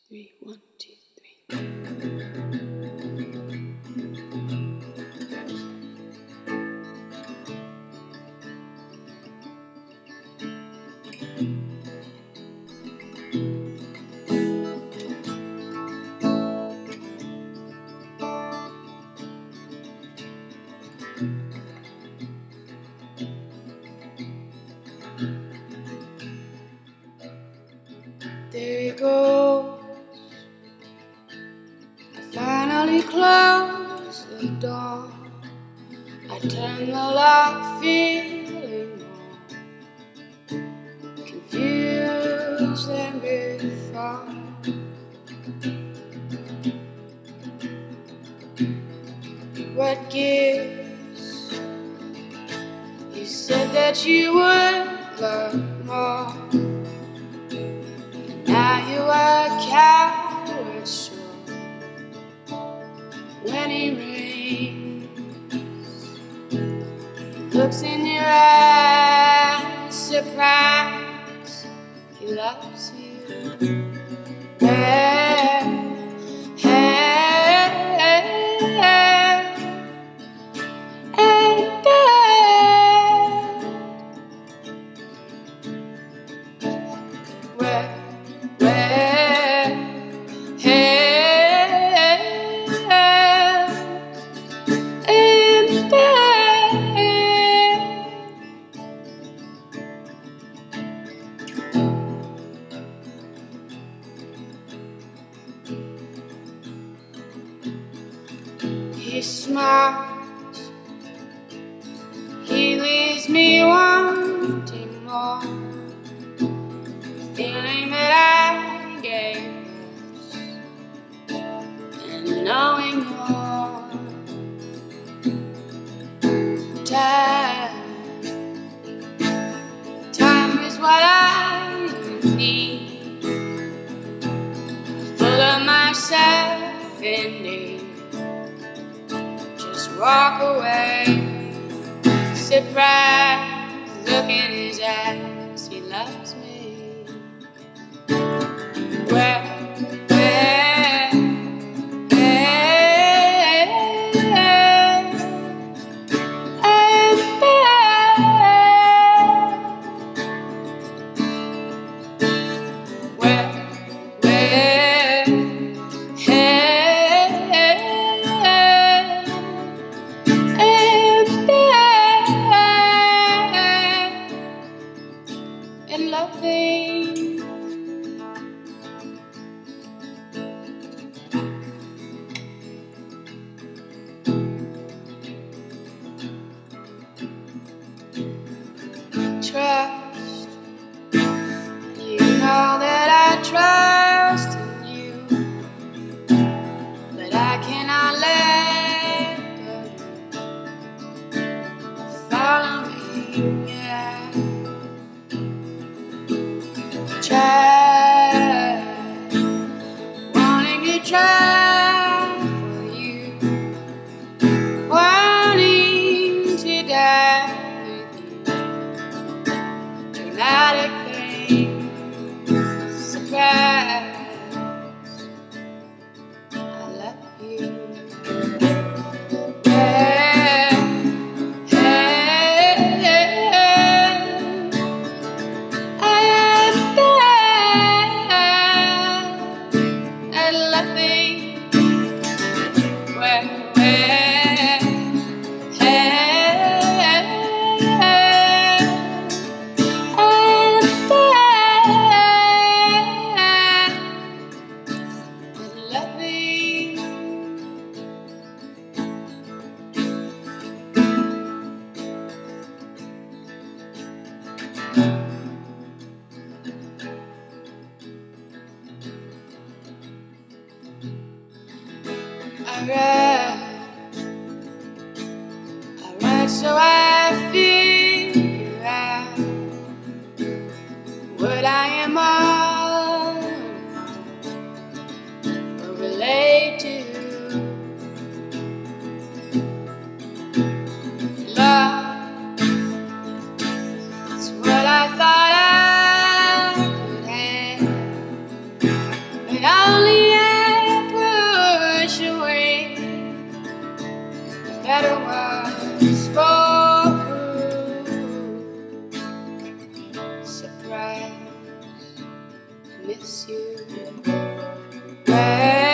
Three, one, two, three. There he goes. I finally close the door. I turn the lock, feeling more confused than before. What gives? You said that you would love more. Now you are a coward, sure. When he rains, looks in your eyes, surprised he loves you. He smiles, he leaves me wanting more, feeling that I gave less, and knowing more. Time is what I need, full of myself indeed. Walk away, surprised, look in his eyes, he loves me. And loving, trust. You know that I trust in you, but I cannot let go. Following, yeah. Try, wanting to try for you, wanting to die with you. Dramatic thing, surprise, I love you. I write so I figure out what I am all or relate to. Love, it's what I thought I could have, but I'll matter what's for surprise, I miss you.